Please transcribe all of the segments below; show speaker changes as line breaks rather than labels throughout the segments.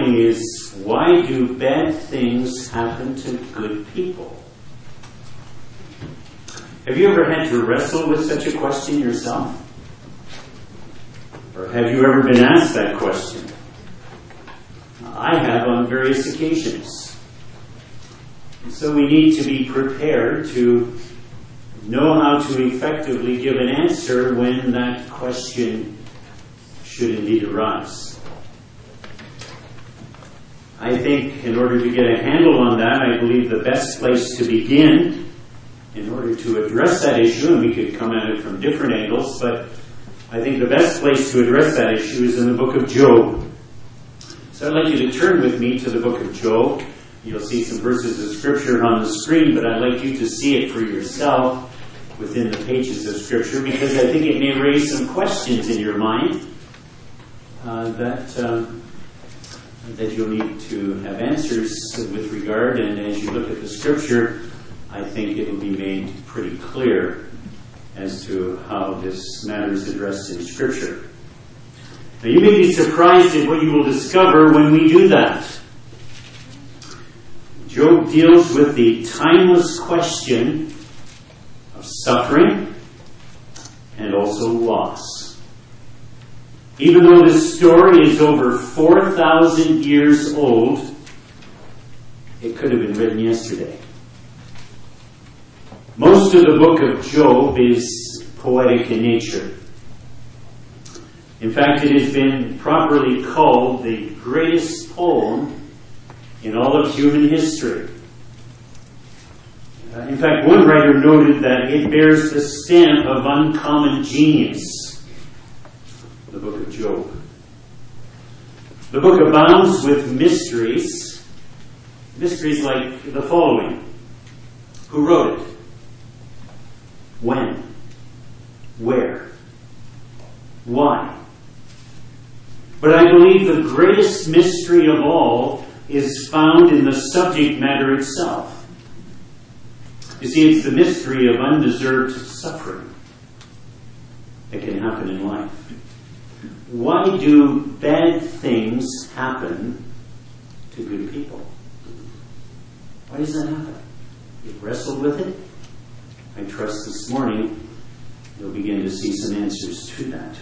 morning is, why do bad things happen to good people? Have you ever had to wrestle with such a question yourself? Or have you ever been asked that question? I have on various occasions. So we need to be prepared to know how to effectively give an answer when that question should indeed arise. I think in order to get a handle on that, I believe the best place to begin in order to address that issue, and we could come at it from different angles, but I think the best place to address that issue is in the book of Job. So I'd like you to turn with me to the book of Job. You'll see some verses of Scripture on the screen, but I'd like you to see it for yourself within the pages of Scripture, because I think it may raise some questions in your mind that you'll need to have answers with regard, and as you look at the Scripture, I think it will be made pretty clear as to how this matter is addressed in Scripture. Now, you may be surprised at what you will discover when we do that. Job deals with the timeless question of suffering and also loss. Even though this story is over 4,000 years old, it could have been written yesterday. Most of the book of Job is poetic in nature. In fact, it has been properly called the greatest poem in all of human history. In fact, one writer noted that it bears the stamp of uncommon genius, the book of Job. The book abounds with mysteries like the following. Who wrote it? When? Where? Why? But I believe the greatest mystery of all is found in the subject matter itself. You see, it's the mystery of undeserved suffering that can happen in life. Why do bad things happen to good people? Why does that happen? You've wrestled with it? I trust this morning you'll begin to see some answers to that.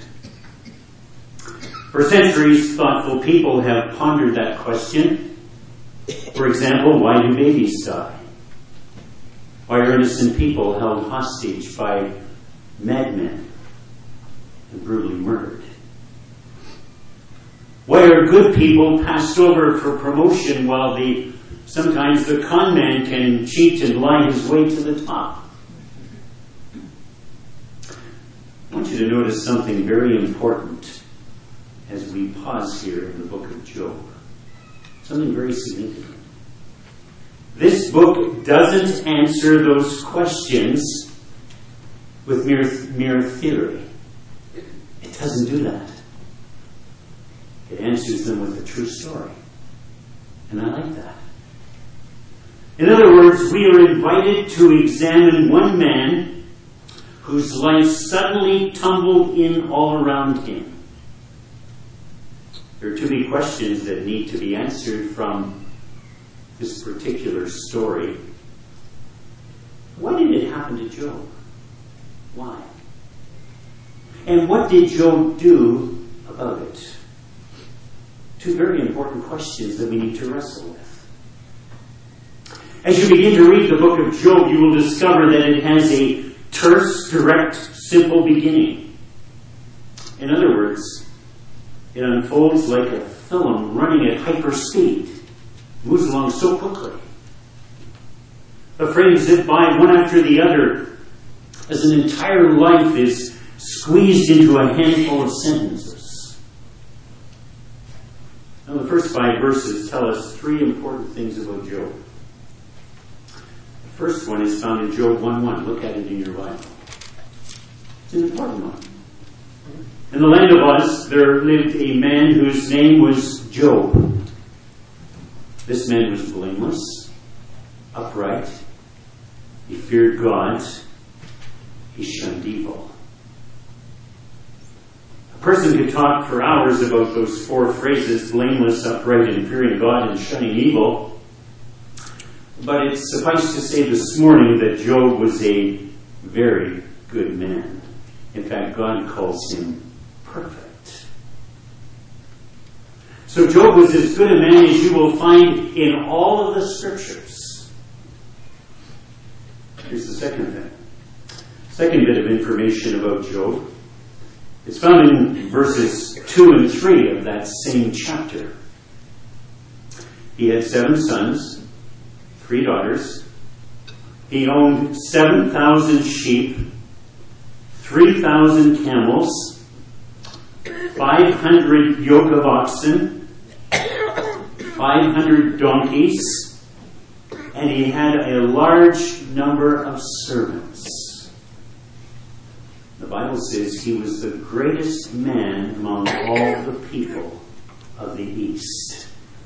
For centuries, thoughtful people have pondered that question. For example, why do babies die? Why are innocent people held hostage by madmen and brutally murdered? Why are good people passed over for promotion while sometimes the con man can cheat and lie his way to the top? I want you to notice something very important as we pause here in the book of Job. Something very significant. This book doesn't answer those questions with mere theory. It doesn't do that. It answers them with a true story. And I like that. In other words, we are invited to examine one man whose life suddenly tumbled in all around him. There are too many questions that need to be answered from this particular story. Why did it happen to Job? Why? And what did Job do about it? Two very important questions that we need to wrestle with. As you begin to read the book of Job, you will discover that it has a terse, direct, simple beginning. In other words, it unfolds like a film running at hyper speed. Moves along so quickly. The frames zip by one after the other as an entire life is squeezed into a handful of sentences. Now, the first 5 verses tell us 3 important things about Job. The first one is found in Job 1:1. Look at it in your Bible. It's an important one. In the land of Uz, there lived a man whose name was Job. This man was blameless, upright, he feared God, he shunned evil. person could talk for hours about those four phrases: blameless, upright, and fearing God, and shunning evil. But it's suffice to say this morning that Job was a very good man. In fact, God calls him perfect. So Job was as good a man as you will find in all of the scriptures. Here's the second thing. Second bit of information about Job. It's found in verses 2 and 3 of that same chapter. He had 7 sons, 3 daughters. He owned 7,000 sheep, 3,000 camels, 500 yoke of oxen, 500 donkeys, and he had a large number of servants. The Bible says he was the greatest man among all the people of the East.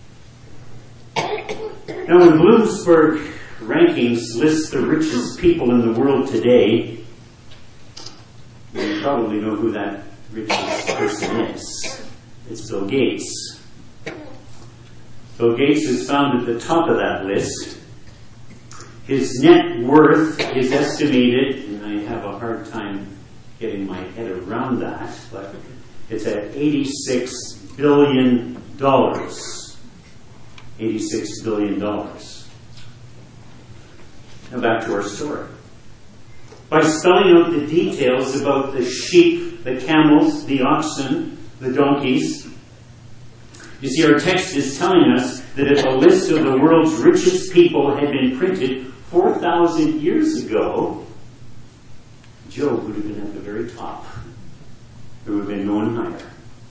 Now, when Bloomsburg rankings list the richest people in the world today, you probably know who that richest person is. It's Bill Gates. Bill Gates is found at the top of that list. His net worth is estimated, and I have a hard time getting my head around that, but it's at $86 billion. $86 billion. Now back to our story. By spelling out the details about the sheep, the camels, the oxen, the donkeys, you see, our text is telling us that if a list of the world's richest people had been printed 4,000 years ago, Job would have been at the very top. There would have been no one higher.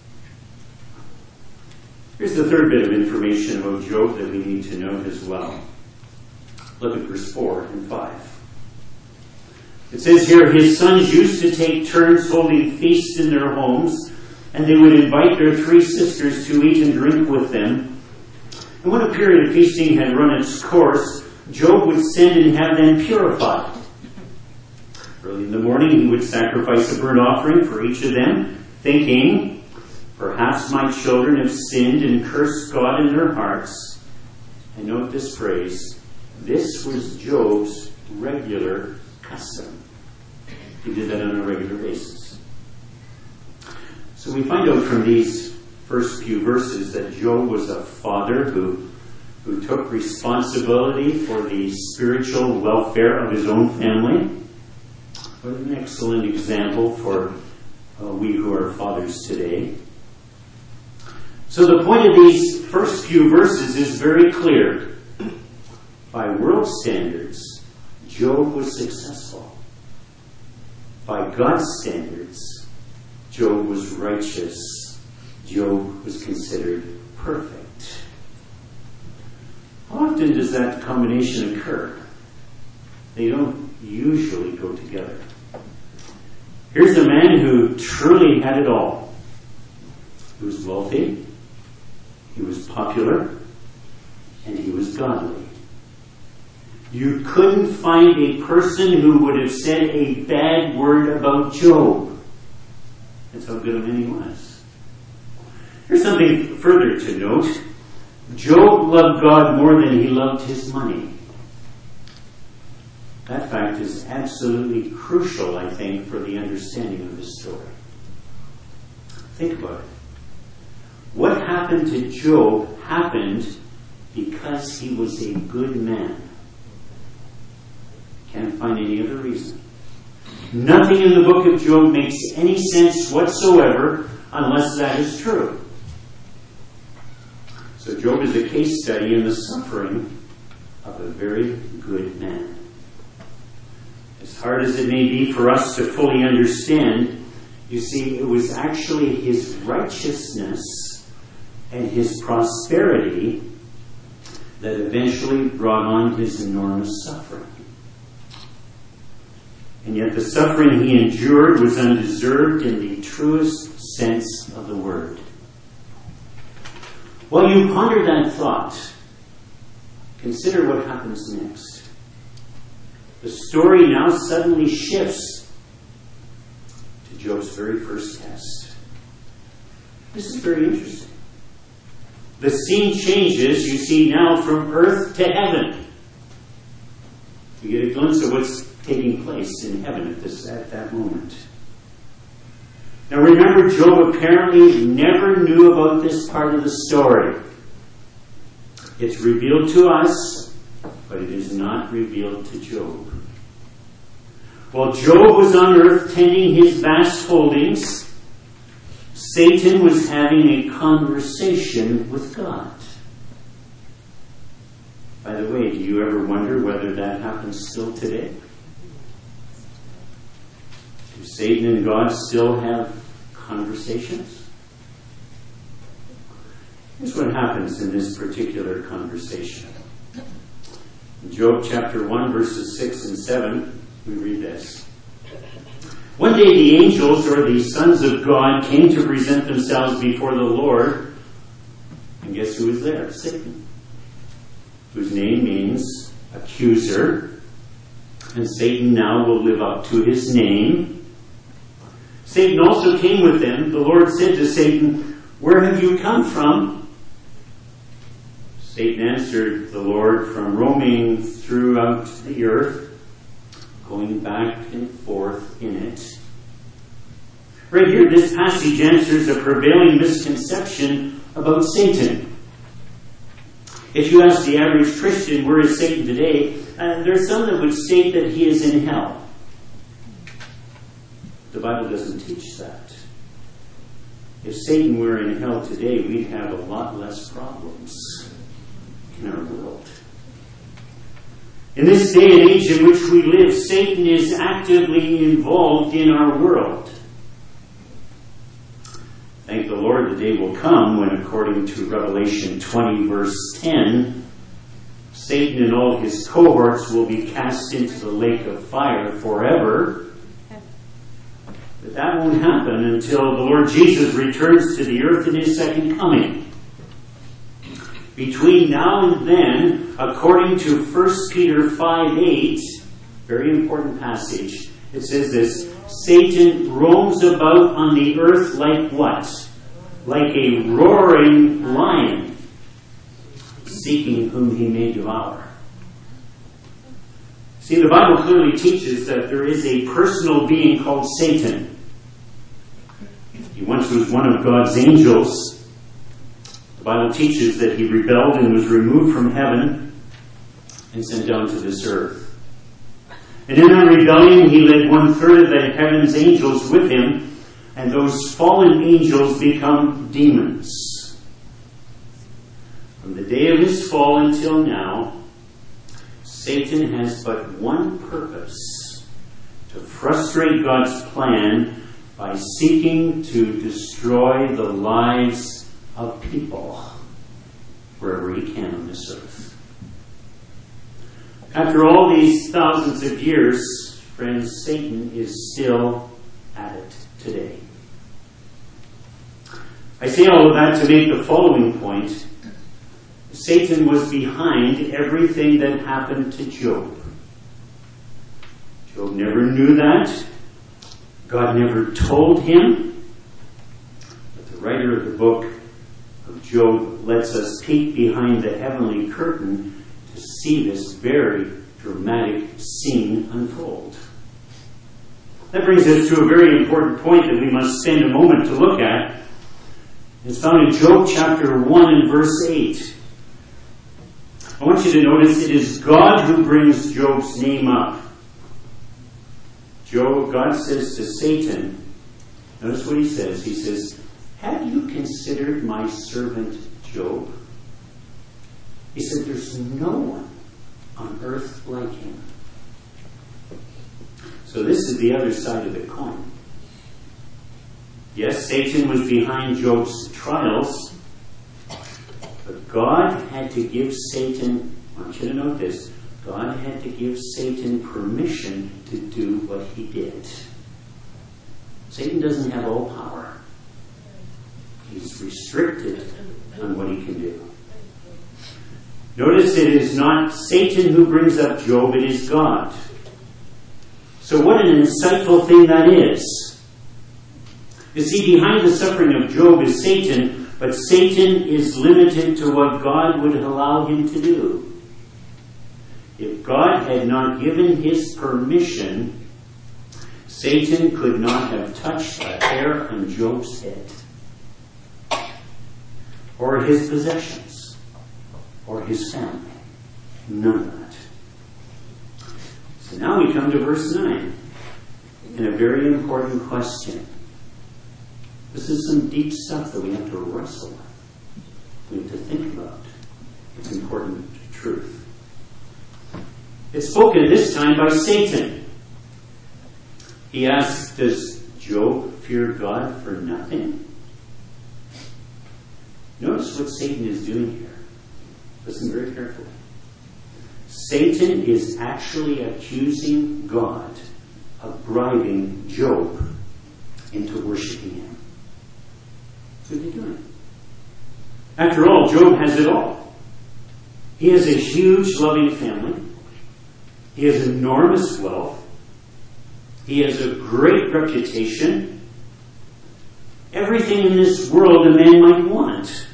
Here's the third bit of information about Job that we need to know as well. Look at verse 4 and 5. It says here, his sons used to take turns holding feasts in their homes, and they would invite their 3 sisters to eat and drink with them. And when a period of feasting had run its course, Job would send and have them purified. Early in the morning, he would sacrifice a burnt offering for each of them, thinking, perhaps my children have sinned and cursed God in their hearts. And note this phrase, this was Job's regular custom. He did that on a regular basis. So we find out from these first few verses that Job was a father who took responsibility for the spiritual welfare of his own family. What an excellent example for we who are fathers today. So the point of these first few verses is very clear. By world standards, Job was successful. By God's standards, Job was righteous. Job was considered perfect. How often does that combination occur? They don't usually go together. Here's a man who truly had it all. He was wealthy, he was popular, and he was godly. You couldn't find a person who would have said a bad word about Job. That's how good a man he was. Here's something further to note. Job loved God more than he loved his money. That fact is absolutely crucial, I think, for the understanding of this story. Think about it. What happened to Job happened because he was a good man. Can't find any other reason. Nothing in the book of Job makes any sense whatsoever unless that is true. So Job is a case study in the suffering of a very good man. As hard as it may be for us to fully understand, you see, it was actually his righteousness and his prosperity that eventually brought on his enormous suffering. And yet the suffering he endured was undeserved in the truest sense of the word. While you ponder that thought, consider what happens next. The story now suddenly shifts to Job's very first test. This is very interesting. The scene changes, you see, now from earth to heaven. You get a glimpse of what's taking place in heaven at that moment. Now remember, Job apparently never knew about this part of the story. It's revealed to us, but it is not revealed to Job. While Job was on earth tending his vast holdings, Satan was having a conversation with God. By the way, do you ever wonder whether that happens still today? Do Satan and God still have conversations? Here's what happens in this particular conversation. In Job chapter 1, verses 6 and 7, we read this. One day the angels, or the sons of God, came to present themselves before the Lord. And guess who was there? Satan, whose name means accuser. And Satan now will live up to his name. Satan also came with them. The Lord said to Satan, "Where have you come from?" Satan answered the Lord, "From roaming throughout the earth, going back and forth in it." Right here, this passage answers a prevailing misconception about Satan. If you ask the average Christian, where is Satan today? There's some that would state that he is in hell. The Bible doesn't teach that. If Satan were in hell today, we'd have a lot less problems in our world. In this day and age in which we live, Satan is actively involved in our world. Thank the Lord, the day will come when, according to Revelation 20, verse 10, Satan and all his cohorts will be cast into the lake of fire forever. But that won't happen until the Lord Jesus returns to the earth in his second coming. Between now and then, according to 1 Peter 5:8, very important passage, it says this: Satan roams about on the earth like what? Like a roaring lion, seeking whom he may devour. See, the Bible clearly teaches that there is a personal being called Satan. He once was one of God's angels. The Bible teaches that he rebelled and was removed from heaven and sent down to this earth. And in that rebellion, he led 1/3 of the heaven's angels with him, and those fallen angels become demons. From the day of his fall until now, Satan has but one purpose: to frustrate God's plan by seeking to destroy the lives of people wherever he can on this earth. After all these thousands of years, friends, Satan is still at it today. I say all of that to make the following point. Satan was behind everything that happened to Job. Job never knew that. God never told him. But the writer of the book of Job lets us peek behind the heavenly curtain to see this very dramatic scene unfold. That brings us to a very important point that we must spend a moment to look at. It's found in Job chapter 1 and verse 8. I want you to notice it is God who brings Job's name up. God says to Satan, notice what he says. He says, "Have you considered my servant Job?" He said, "There's no one on earth like him." So this is the other side of the coin. Yes, Satan was behind Job's trials, but God had to give Satan, I want you to note this, God had to give Satan permission to do what he did. Satan doesn't have all power. He's restricted on what he can do. Notice it is not Satan who brings up Job, it is God. So what an insightful thing that is. You see, behind the suffering of Job is Satan, but Satan is limited to what God would allow him to do. If God had not given his permission, Satan could not have touched a hair on Job's head, or his possessions, or his family. None of that. So now we come to verse 9, and a very important question. This is some deep stuff that we have to wrestle with. We have to think about. It's important truth. It's spoken this time by Satan. He asks, does Job fear God for nothing? Notice what Satan is doing here. Listen very carefully. Satan is actually accusing God of bribing Job into worshiping him. That's what they're doing. After all, Job has it all. He has a huge, loving family. He has enormous wealth. He has a great reputation. Everything in this world a man might want.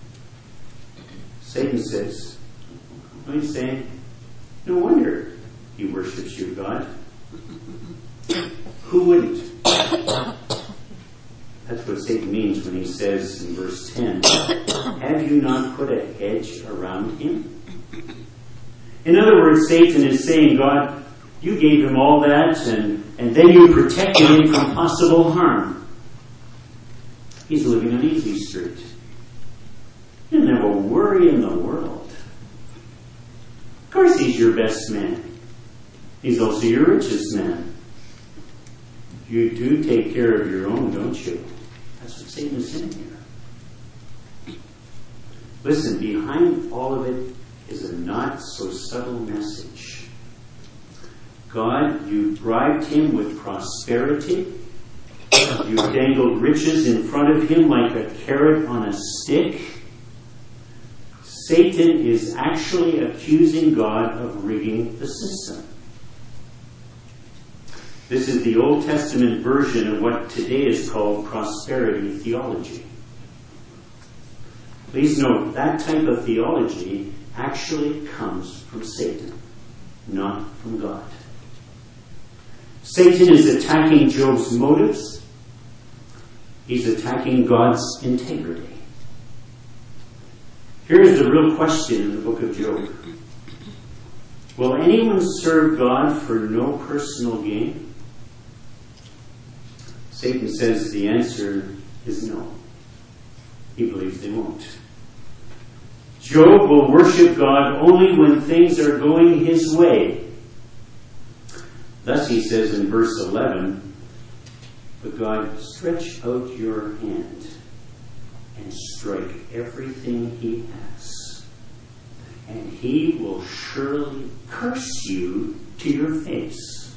Satan says, what he's saying, no wonder he worships you, God. Who wouldn't? That's what Satan means when he says in verse 10, have you not put a hedge around him? In other words, Satan is saying, God, you gave him all that, and then you protected him from possible harm. He's living on easy street. He doesn't have a worry in the world. Of course he's your best man. He's also your richest man. You do take care of your own, don't you? That's what Satan is saying here. Listen, behind all of it is a not so subtle message. God, you bribed him with prosperity. You dangled riches in front of him like a carrot on a stick. Satan is actually accusing God of rigging the system. This is the Old Testament version of what today is called prosperity theology. Please note, that type of theology actually comes from Satan, not from God. Satan is attacking Job's motives. He's attacking God's integrity. Here's the real question in the book of Job. Will anyone serve God for no personal gain? Satan says the answer is no. He believes they won't. Job will worship God only when things are going his way. Thus he says in verse 11, but God, stretch out your hand and strike everything he has, and he will surely curse you to your face.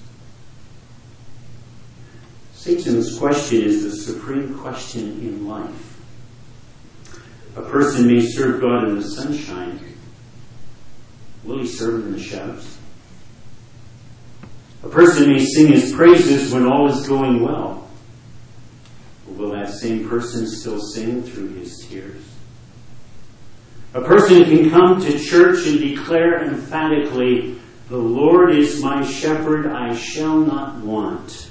Satan's question is the supreme question in life. A person may serve God in the sunshine. Will he serve him in the shadows? A person may sing his praises when all is going well. But will that same person still sing through his tears? A person can come to church and declare emphatically, the Lord is my shepherd, I shall not want.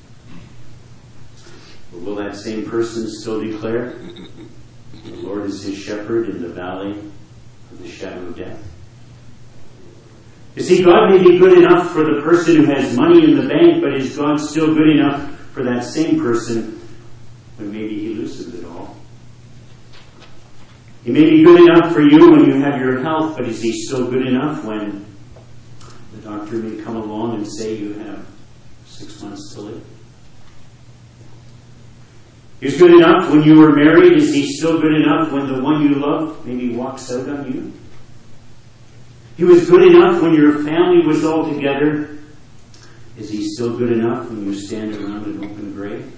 But will that same person still declare, the Lord is his shepherd in the valley of the shadow of death? You see, God may be good enough for the person who has money in the bank, but is God still good enough for that same person when maybe he loses it all? He may be good enough for you when you have your health, but is he still good enough when the doctor may come along and say you have 6 months to live? He's good enough when you were married. Is he still good enough when the one you love maybe walks out on you? He was good enough when your family was all together. Is he still good enough when you stand around an open grave?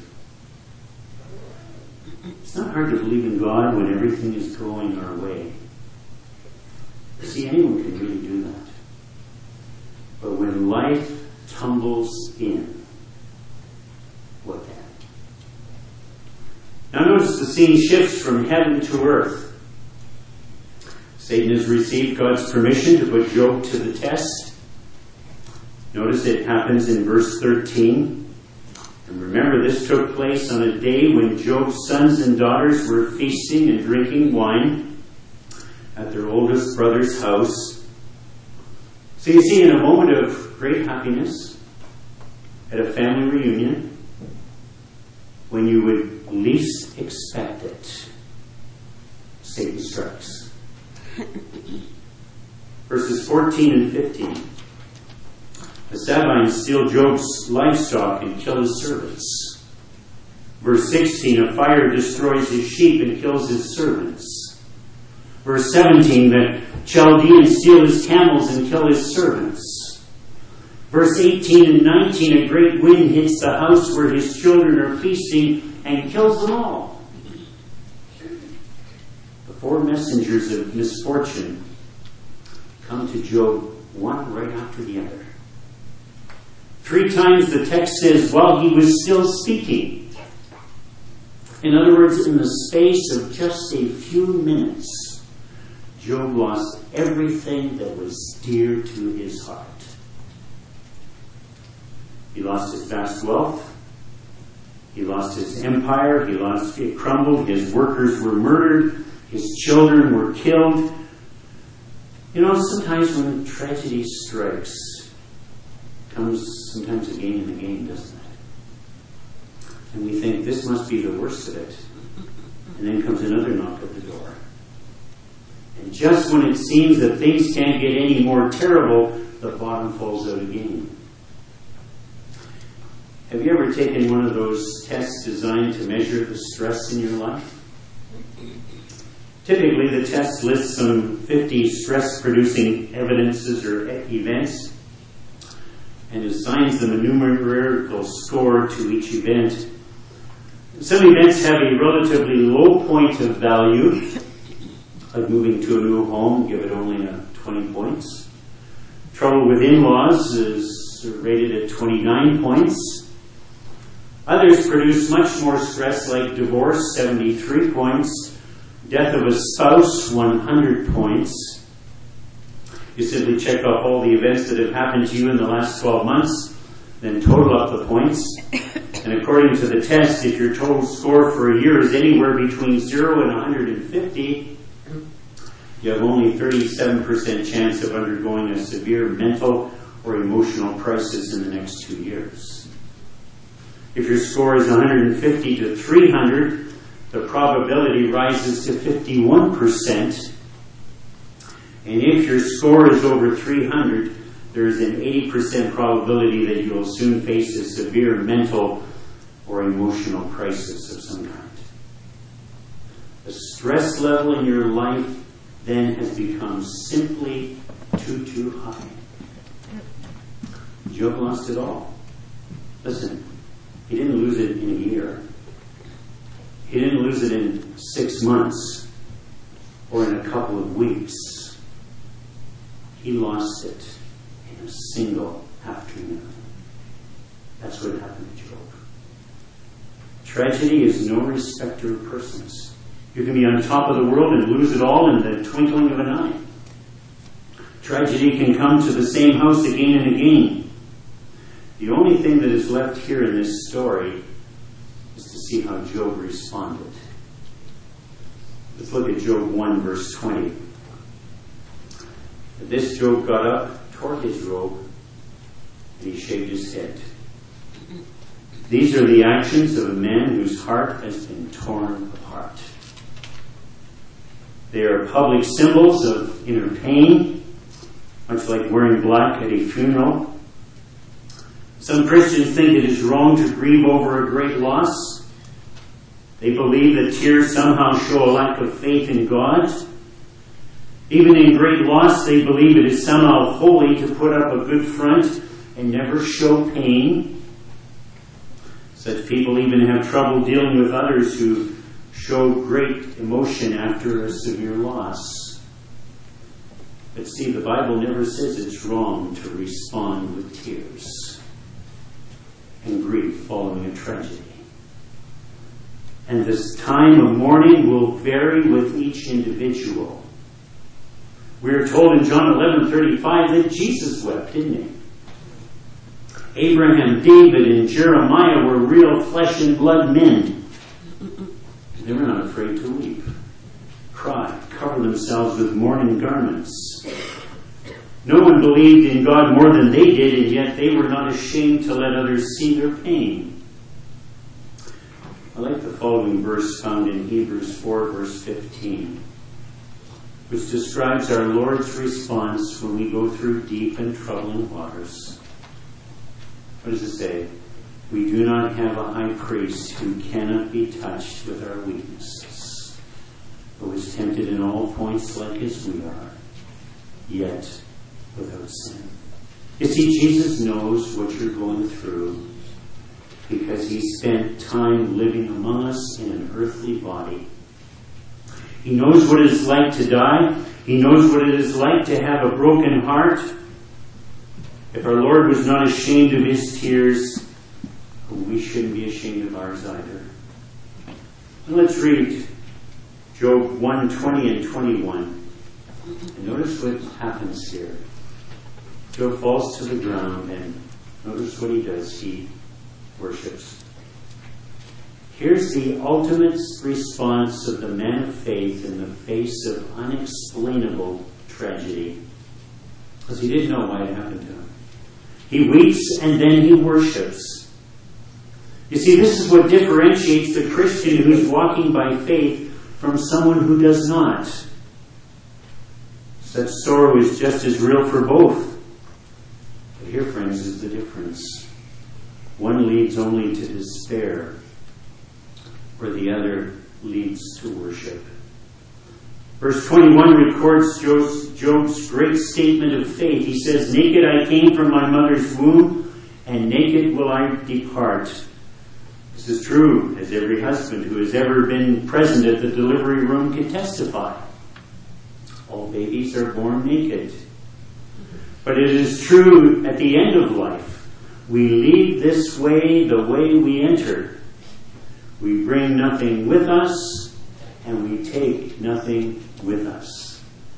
It's not hard to believe in God when everything is going our way. See, anyone can really do that. But when life tumbles in, what then? notice the scene shifts from heaven to earth. Satan has received God's permission to put Job to the test. Notice it happens in verse 13. And remember, this took place on a day when Job's sons and daughters were feasting and drinking wine at their oldest brother's house. So you see, in a moment of great happiness, at a family reunion, when you would least expect it, Satan strikes. Verses 14 and 15. The Sabaeans steal Job's livestock and kill his servants. Verse 16, a fire destroys his sheep and kills his servants. Verse 17, the Chaldeans steal his camels and kill his servants. Verse 18 and 19, a great wind hits the house where his children are feasting and kills them all. The four messengers of misfortune come to Job, one right after the other. 3 times the text says, while he was still speaking. In other words, in the space of just a few minutes, Job lost everything that was dear to his heart. He lost his vast wealth. He lost his empire. It crumbled. His workers were murdered. His children were killed. You know, sometimes when tragedy strikes, it comes sometimes again and again, doesn't it? And we think this must be the worst of it. And then comes another knock at the door. And just when it seems that things can't get any more terrible, the bottom falls out again. Have you ever taken one of those tests designed to measure the stress in your life? Typically, the test lists some 50 stress-producing evidences or events and assigns them a numerical score to each event. Some events have a relatively low point of value, like moving to a new home, give it only 20 points. Trouble with in-laws is rated at 29 points. Others produce much more stress, like divorce, 73 points. Death of a spouse, 100 points. You simply check off all the events that have happened to you in the last 12 months, then total up the points. And according to the test, if your total score for a year is anywhere between 0 and 150, you have only 37% chance of undergoing a severe mental or emotional crisis in the next 2 years. If your score is 150 to 300, the probability rises to 51%. And if your score is over 300, there is an 80% probability that you will soon face a severe mental or emotional crisis of some kind. The stress level in your life then has become simply too high. Job lost it all. Listen, he didn't lose it in a year. He didn't lose it in 6 months or in a couple of weeks. He lost it in a single afternoon. That's what happened to Job. Tragedy is no respecter of persons. You can be on top of the world and lose it all in the twinkling of an eye. Tragedy can come to the same house again and again. The only thing that is left here in this story is to see how Job responded. Let's look at Job 1, verse 20. At this, Job got up, tore his robe, and he shaved his head. These are the actions of a man whose heart has been torn apart. They are public symbols of inner pain, much like wearing black at a funeral. Some Christians think it is wrong to grieve over a great loss. They believe that tears somehow show a lack of faith in God. Even in great loss, they believe it is somehow holy to put up a good front and never show pain. Such people even have trouble dealing with others who show great emotion after a severe loss. But see, the Bible never says it's wrong to respond with tears and grief following a tragedy. And this time of mourning will vary with each individual. We are told in John 11:35 that Jesus wept, didn't he? Abraham, David, and Jeremiah were real flesh and blood men. They were not afraid to weep, cry, cover themselves with mourning garments. No one believed in God more than they did, and yet they were not ashamed to let others see their pain. I like the following verse found in Hebrews 4, verse 15, which describes our Lord's response when we go through deep and troubling waters. What does it say? We do not have a high priest who cannot be touched with our weaknesses, who is tempted in all points like as we are, yet without sin. You see, Jesus knows what you're going through because he spent time living among us in an earthly body. He knows what it is like to die. He knows what it is like to have a broken heart. If our Lord was not ashamed of his tears, we shouldn't be ashamed of ours either. And let's read Job 1:20 and 21. And notice what happens here. Job falls to the ground, and notice what he does. He worships. Here's the ultimate response of the man of faith in the face of unexplainable tragedy. Because he didn't know why it happened to him. He weeps and then he worships. You see, this is what differentiates the Christian who's walking by faith from someone who does not. Such sorrow is just as real for both. But here, friends, is the difference. One leads only to despair, where the other leads to worship. Verse 21 records Job's great statement of faith. He says, "Naked I came from my mother's womb, and naked will I depart." This is true, as every husband who has ever been present at the delivery room can testify. All babies are born naked. But it is true at the end of life. We leave this way the way we enter. We bring nothing with us, and we take nothing with us.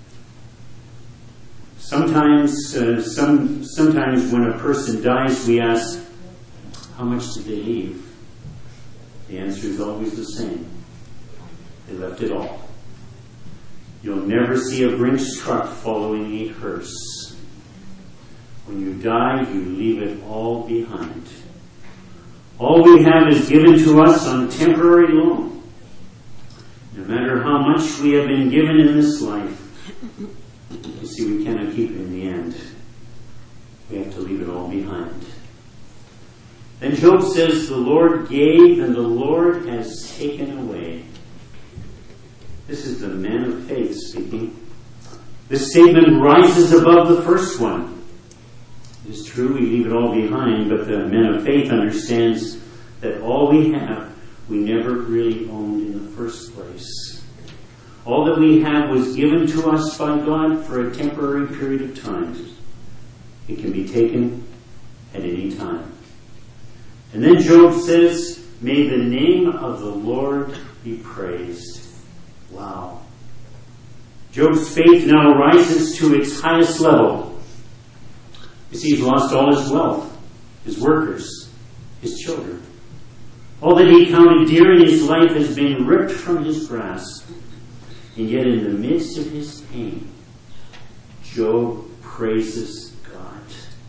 Sometimes when a person dies, we ask, how much did they leave? The answer is always the same. They left it all. You'll never see a Brinks truck following a hearse. When you die, you leave it all behind. All we have is given to us on temporary loan. No matter how much we have been given in this life, you see, we cannot keep it in the end. We have to leave it all behind. Then Job says, the Lord gave and the Lord has taken away. This is the man of faith speaking. This statement rises above the first one. It is true we leave it all behind, but the man of faith understands that all we have, we never really owned in the first place. All that we have was given to us by God for a temporary period of time. It can be taken at any time. And then Job says, may the name of the Lord be praised. Wow. Job's faith now rises to its highest level. You see, he's lost all his wealth, his workers, his children. All that he counted dear in his life has been ripped from his grasp. And yet in the midst of his pain, Job praises God.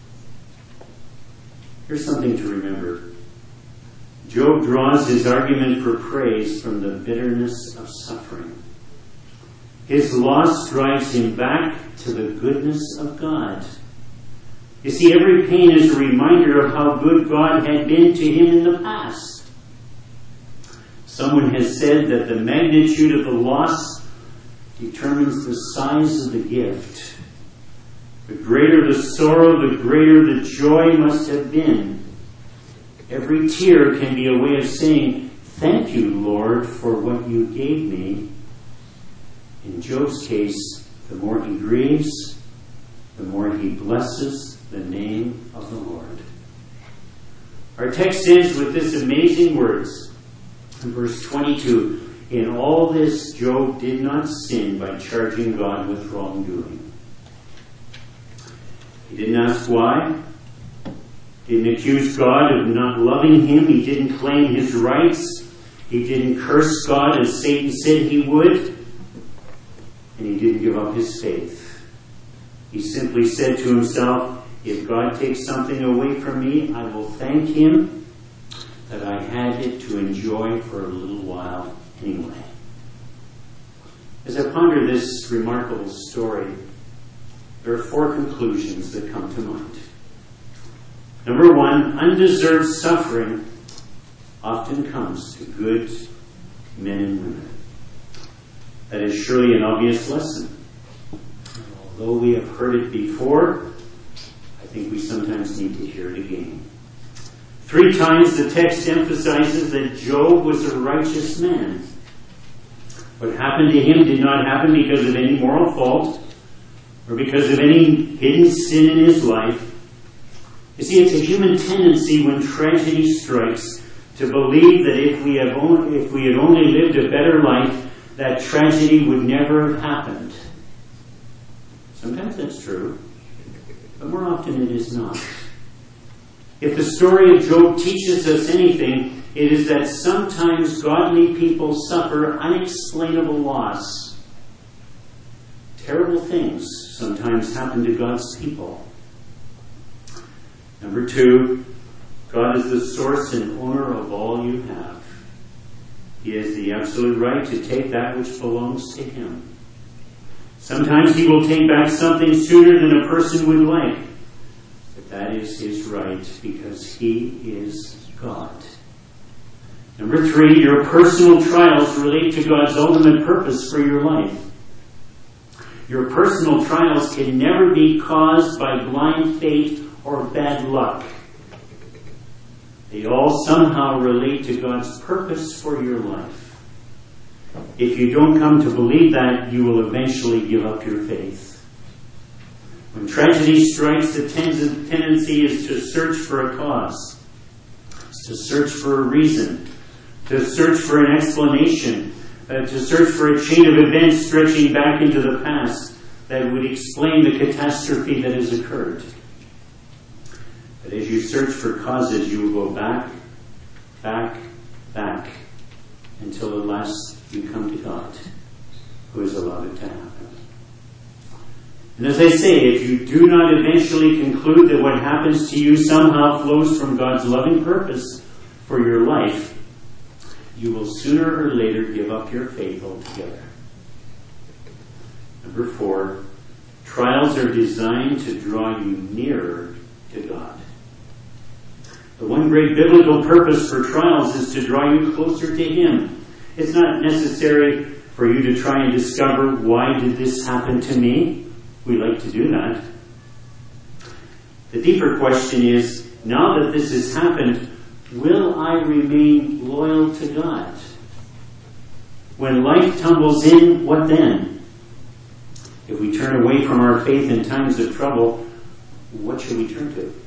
Here's something to remember. Job draws his argument for praise from the bitterness of suffering. His loss drives him back to the goodness of God. You see, every pain is a reminder of how good God had been to him in the past. Someone has said that the magnitude of the loss determines the size of the gift. The greater the sorrow, the greater the joy must have been. Every tear can be a way of saying, thank you, Lord, for what you gave me. In Job's case, the more he grieves, the more he blesses the name of the Lord. Our text ends with this amazing words. In verse 22, in all this Job did not sin by charging God with wrongdoing. He didn't ask why. He didn't accuse God of not loving him. He didn't claim his rights. He didn't curse God as Satan said he would. And he didn't give up his faith. He simply said to himself, if God takes something away from me, I will thank him that I had it to enjoy for a little while anyway. As I ponder this remarkable story, there are 4 conclusions that come to mind. Number 1, undeserved suffering often comes to good men and women. That is surely an obvious lesson. Although we have heard it before, I think we sometimes need to hear it again. 3 times the text emphasizes that Job was a righteous man. What happened to him did not happen because of any moral fault or because of any hidden sin in his life. You see, it's a human tendency when tragedy strikes to believe that if we had only lived a better life, that tragedy would never have happened. Sometimes that's true, but more often it is not. If the story of Job teaches us anything, it is that sometimes godly people suffer unexplainable loss. Terrible things sometimes happen to God's people. Number 2, God is the source and owner of all you have. He has the absolute right to take that which belongs to him. Sometimes he will take back something sooner than a person would like. But that is his right because he is God. Number 3, your personal trials relate to God's ultimate purpose for your life. Your personal trials can never be caused by blind fate or bad luck. They all somehow relate to God's purpose for your life. If you don't come to believe that, you will eventually give up your faith. When tragedy strikes, the tendency is to search for a cause, to search for a reason, to search for an explanation, to search for a chain of events stretching back into the past that would explain the catastrophe that has occurred. But as you search for causes, you will go back, until at last you come to God, who has allowed it to happen. And as I say, if you do not eventually conclude that what happens to you somehow flows from God's loving purpose for your life, you will sooner or later give up your faith altogether. Number 4, trials are designed to draw you nearer to God. The one great biblical purpose for trials is to draw you closer to him. It's not necessary for you to try and discover, why did this happen to me? We like to do that. The deeper question is, now that this has happened, will I remain loyal to God? When life tumbles in, what then? If we turn away from our faith in times of trouble, what should we turn to?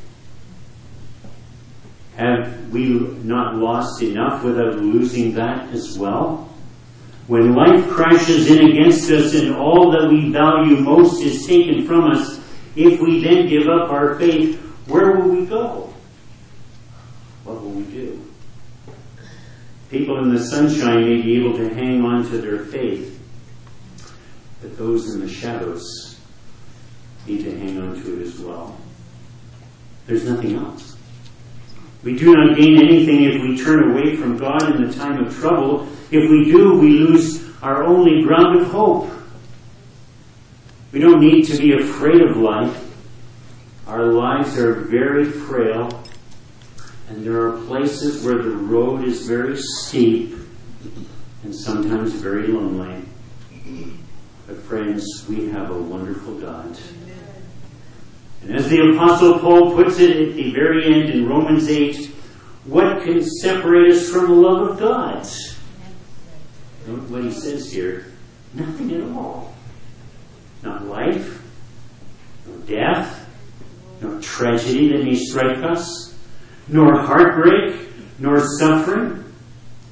Have we not lost enough without losing that as well? When life crashes in against us and all that we value most is taken from us, if we then give up our faith, where will we go? What will we do? People in the sunshine may be able to hang on to their faith, but those in the shadows need to hang on to it as well. There's nothing else. We do not gain anything if we turn away from God in the time of trouble. If we do, we lose our only ground of hope. We don't need to be afraid of life. Our lives are very frail, and there are places where the road is very steep and sometimes very lonely. But friends, we have a wonderful God. And as the Apostle Paul puts it at the very end in Romans 8, what can separate us from the love of God? Note what he says here. Nothing at all. Not life, nor death, nor tragedy that may strike us, nor heartbreak, nor suffering.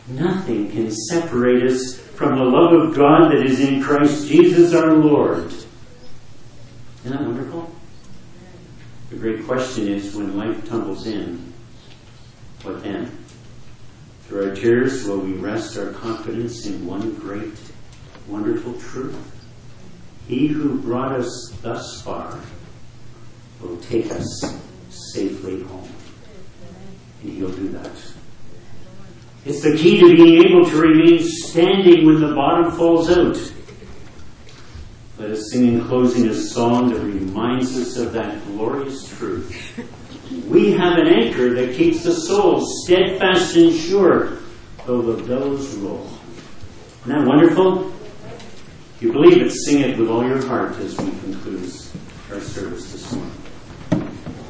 Nothing can separate us from the love of God that is in Christ Jesus our Lord. Isn't that wonderful? The great question is, when life tumbles in, what then? Through our tears, will we rest our confidence in one great, wonderful truth? He who brought us thus far will take us safely home. And He'll do that. It's the key to being able to remain standing when the bottom falls out. Let us sing in closing a song that reminds us of that glorious truth. We have an anchor that keeps the soul steadfast and sure, though the billows roll. Isn't that wonderful? If you believe it, sing it with all your heart as we conclude our service this morning.